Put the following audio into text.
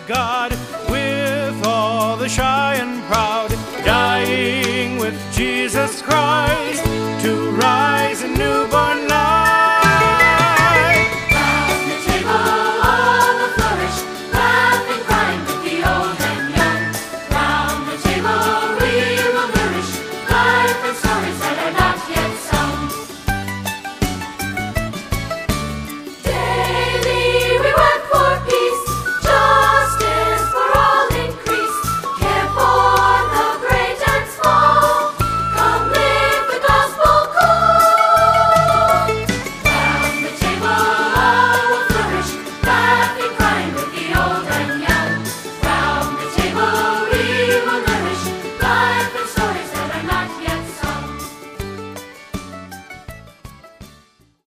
God, with all the shy and proud, dying with Jesus Christ.